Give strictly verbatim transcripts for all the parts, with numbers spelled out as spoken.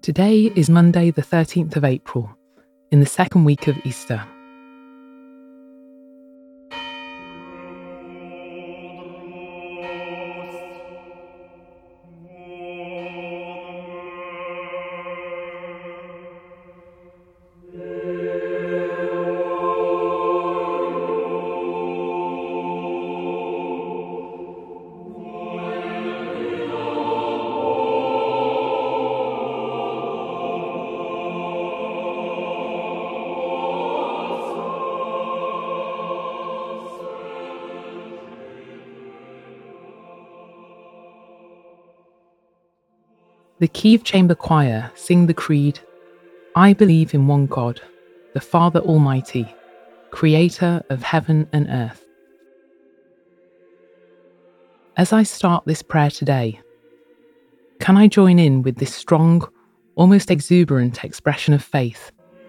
Today is Monday the thirteenth of April, in the second week of Easter. The Kiev Chamber Choir sing the Creed, I believe in one God, the Father Almighty, creator of heaven and earth. As I start this prayer today, can I join in with this strong, almost exuberant expression of faith?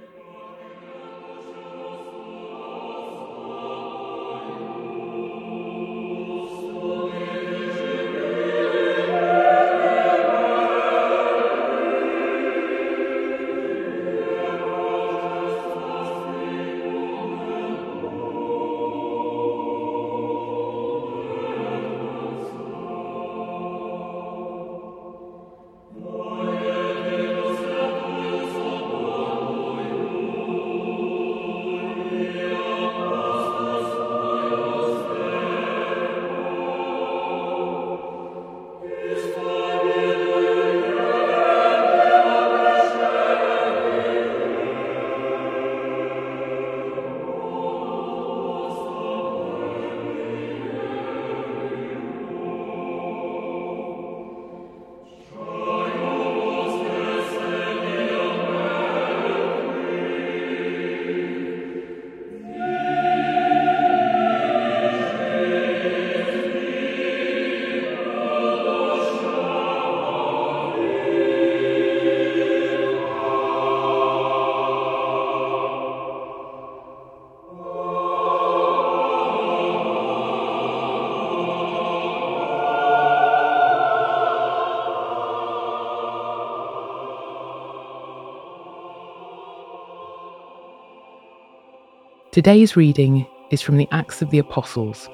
Today's reading is from the Acts of the Apostles.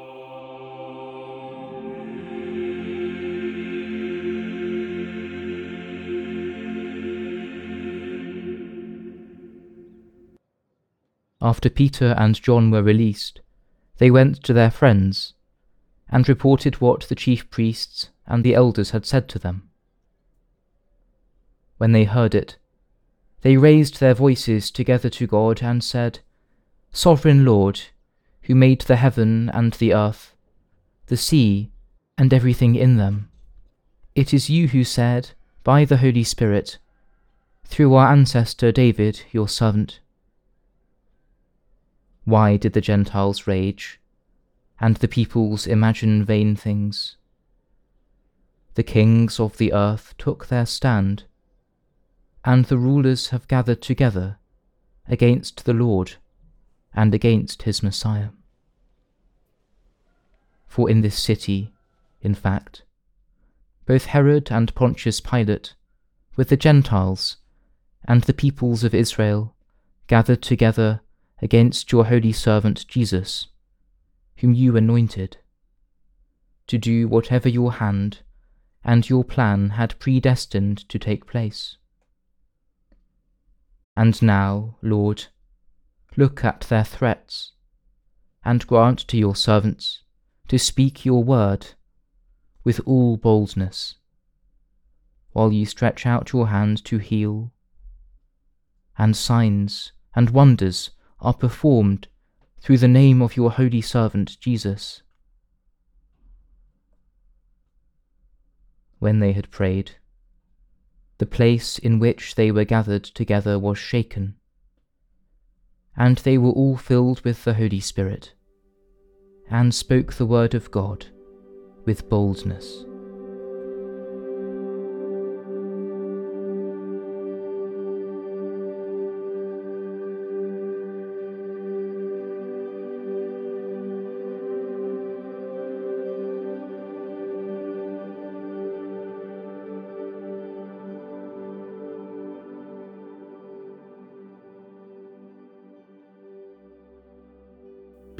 After Peter and John were released, they went to their friends and reported what the chief priests and the elders had said to them. When they heard it, they raised their voices together to God and said, Sovereign Lord, who made the heaven and the earth, the sea, and everything in them, it is you who said, by the Holy Spirit, through our ancestor David, your servant, why did the Gentiles rage, and the peoples imagine vain things? The kings of the earth took their stand, and the rulers have gathered together against the Lord and against his Messiah. For in this city, in fact, both Herod and Pontius Pilate, with the Gentiles and the peoples of Israel, gathered together against your holy servant Jesus, whom you anointed, to do whatever your hand and your plan had predestined to take place. And now, Lord, look at their threats, and grant to your servants to speak your word with all boldness, while you stretch out your hand to heal, and signs and wonders are performed through the name of your holy servant Jesus. When they had prayed, the place in which they were gathered together was shaken, and they were all filled with the Holy Spirit, and spoke the word of God with boldness.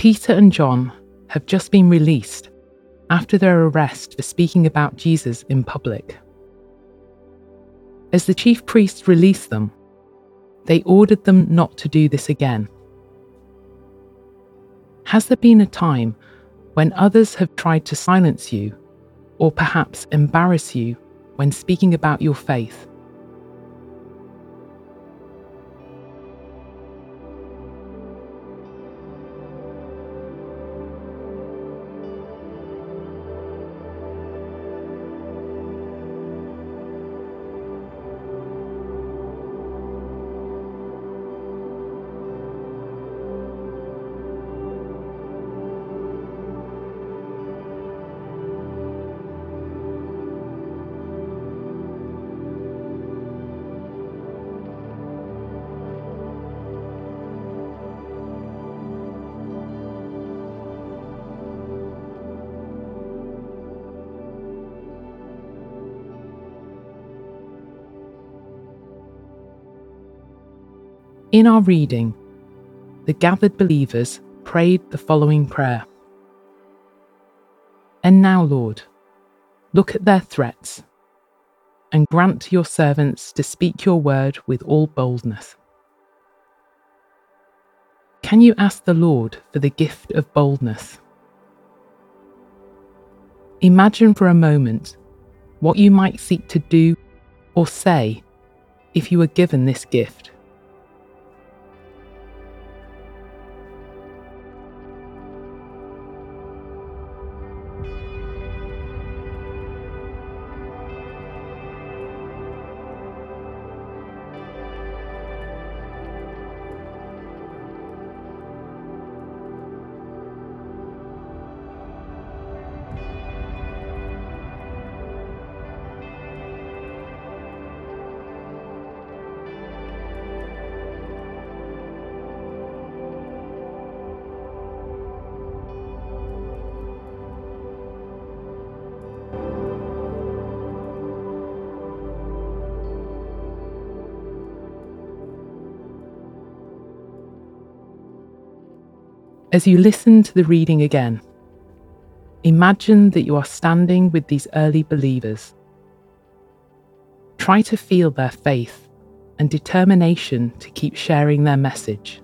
Peter and John have just been released after their arrest for speaking about Jesus in public. As the chief priests released them, they ordered them not to do this again. Has there been a time when others have tried to silence you, or perhaps embarrass you when speaking about your faith? In our reading, the gathered believers prayed the following prayer. And now, Lord, look at their threats, and grant to your servants to speak your word with all boldness. Can you ask the Lord for the gift of boldness? Imagine for a moment what you might seek to do or say if you were given this gift. As you listen to the reading again, imagine that you are standing with these early believers. Try to feel their faith and determination to keep sharing their message.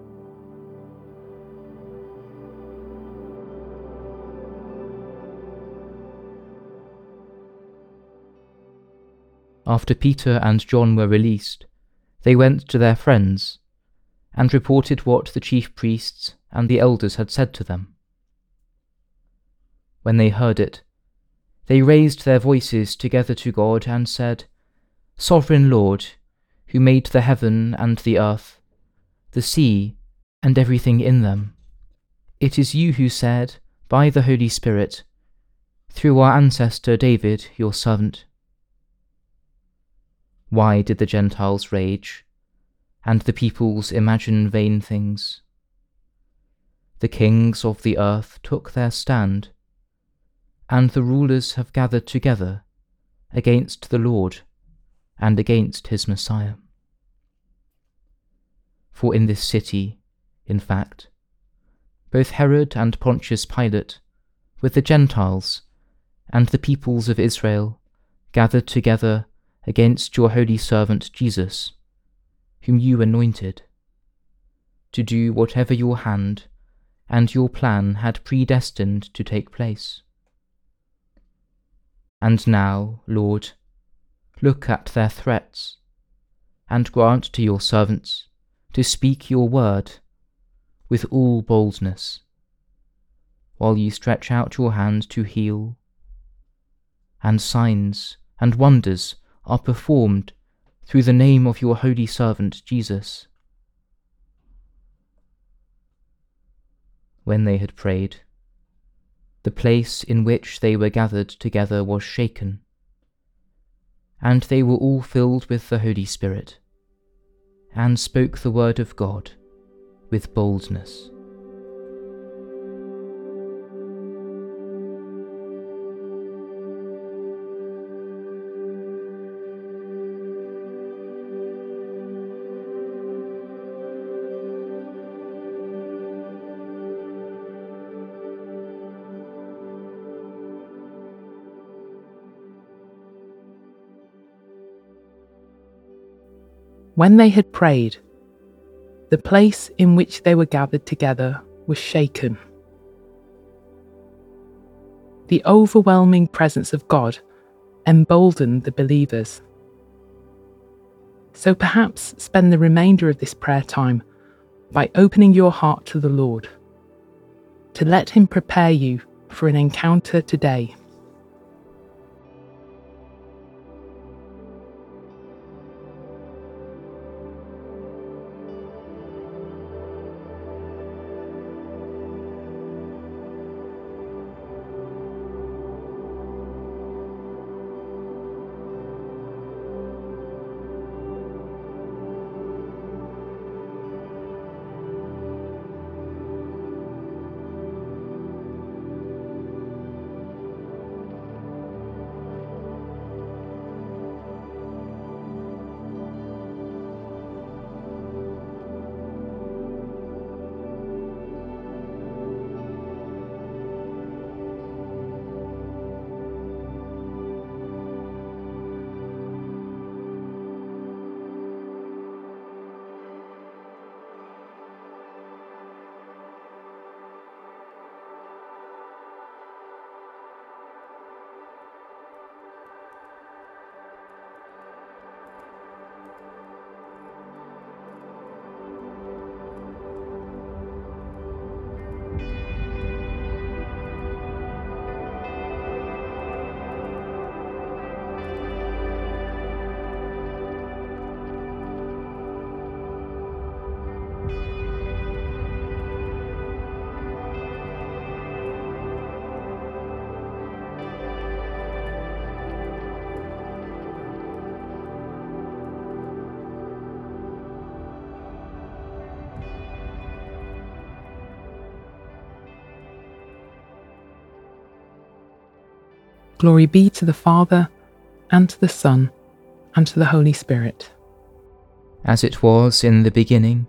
After Peter and John were released, they went to their friends and reported what the chief priests and the elders had said to them. When they heard it, they raised their voices together to God and said, Sovereign Lord, who made the heaven and the earth, the sea, and everything in them, it is you who said, by the Holy Spirit, through our ancestor David, your servant, why did the Gentiles rage, and the peoples imagine vain things? The kings of the earth took their stand, and the rulers have gathered together against the Lord and against his Messiah. For in this city, in fact, both Herod and Pontius Pilate, with the Gentiles and the peoples of Israel, gathered together against your holy servant Jesus, whom you anointed, to do whatever your hand and your plan had predestined to take place. And now, Lord, look at their threats, and grant to your servants to speak your word with all boldness, while you stretch out your hand to heal, and signs and wonders are performed through the name of your holy servant Jesus. When they had prayed, the place in which they were gathered together was shaken, and they were all filled with the Holy Spirit, and spoke the word of God with boldness. When they had prayed, the place in which they were gathered together was shaken. The overwhelming presence of God emboldened the believers. So perhaps spend the remainder of this prayer time by opening your heart to the Lord, to let Him prepare you for an encounter today. Glory be to the Father, and to the Son, and to the Holy Spirit. As it was in the beginning,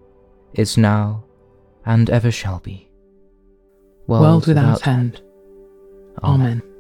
is now, and ever shall be, World, World without, without end. end. Amen. Amen.